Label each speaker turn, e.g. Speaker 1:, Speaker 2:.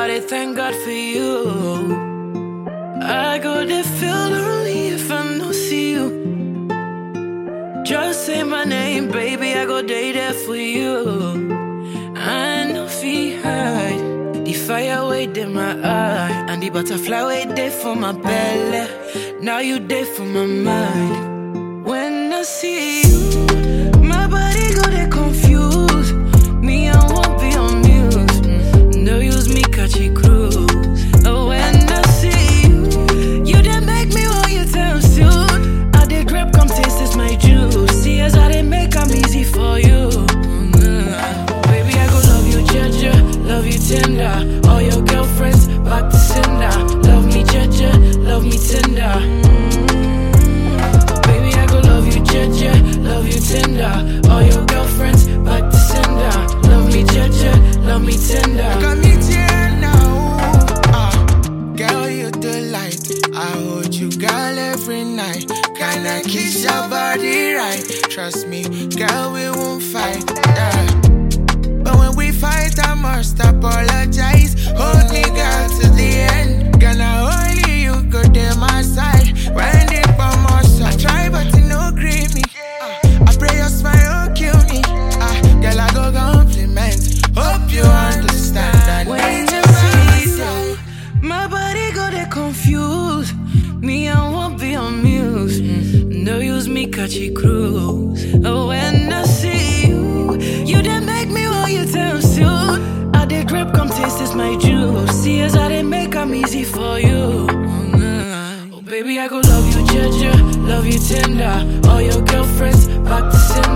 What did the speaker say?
Speaker 1: I dey thank God for you. I go to feel lonely if I no see you. Just say my name, baby, I go day there for you. I know fi hide the fire wait in my eye, and the butterfly wait there for my belly. Now you there for my mind. When I see you, my body go there confused. Me, I won't be amused. No use me catch a cruise. Oh, when I see you, you done make me want you tell soon. I did grab, come taste this my juice. See as I did make them easy for you. Baby, I go love you, Jaja, love you tender. All your girlfriends back to sender. Love me, Jaja, love me tender. Baby, I go love you, Jaja, love you tender. All your girlfriends back to sender. Love me, Jaja, love me tender.
Speaker 2: Got me here now. Girl, you delight. I hold you, girl, every night. Can I kiss your body right? Trust me, girl, we won't fight. Yeah. But when we fight, I must apologize. Hold me, girl, to the end. Gonna only you go to my side. Wind it by my side. I try, but you no agree me. I pray your smile won't kill me. Girl, I go compliment. Hope you understand.
Speaker 1: When you see you, my body go there confused. Me, I won't be amused. No use me catch a cruise. Oh, when I see you, you done make me want you tell soon. I did grab, come taste this my juice. See as I did make them easy for you. Oh, baby, I go love you, Jaja, love you tender. All your girlfriends back to sender.